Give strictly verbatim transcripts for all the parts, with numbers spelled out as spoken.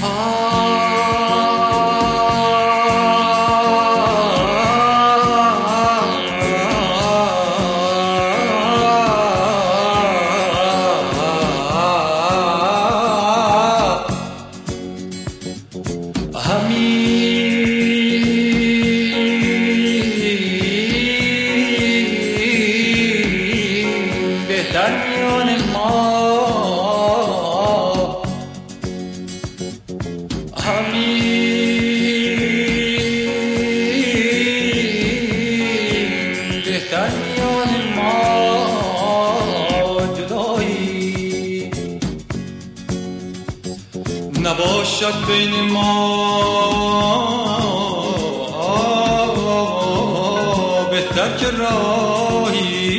نباشد بین ما بهتر که راهی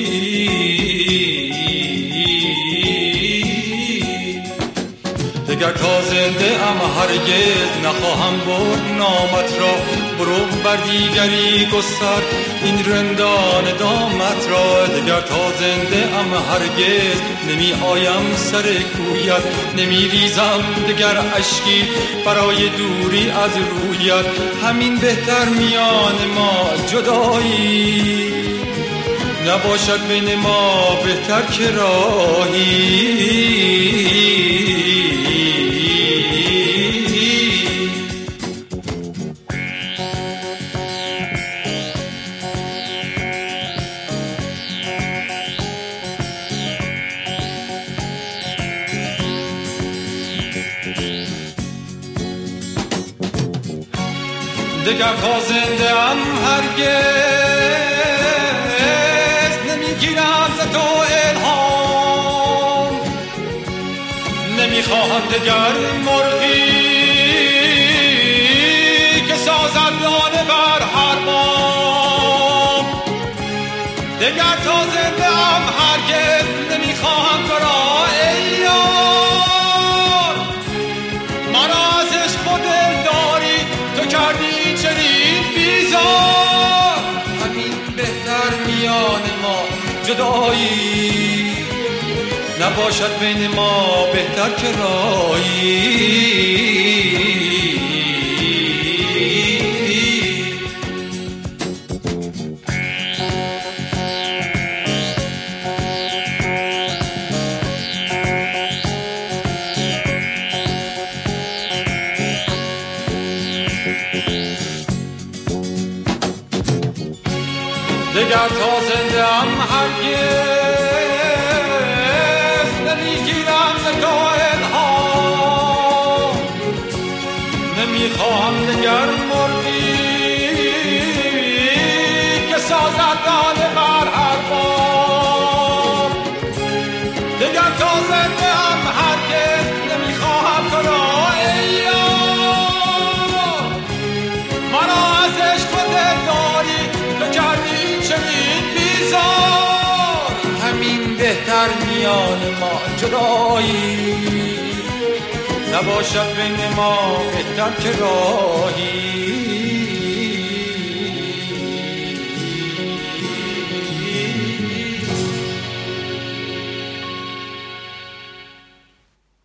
دگر تا زنده ام هرگز نخواهم برد نامت را برو بر دیگری گستر این رندان دامت را دگر تا زنده ام هرگز نمی آیم سر کویت نمی ریزم دگر اشکی برای دوری از رویت همین بهتر میان ما جدایی نباشد بین ما بهتر که راهی دگر تا زنده ام هرگز نمیگیرم ز تو الهام نمیخواهم دگر مرغی که سازد لانه بر هر بام دگر تا زنده ام هرگز نمیخواهم تو را ای یار مرا از عشق و دلداری تو کردی چنین بیزار همین بهتر میان ما جدایی نباشد بین ما بهتر که راهی دگر تا زنده ام هرگز نمیگیرم ز تو الهام نمیخواهم دگر مرغی که سازد لانه بر هر بام دگر تا زنده ام هرگز نمیخواهم تو را ای یار مرا از عشق و دلداری تو کردی چنین بیزار همین بهتر میان ما جدایی نباشد بین ما بهتر که راهی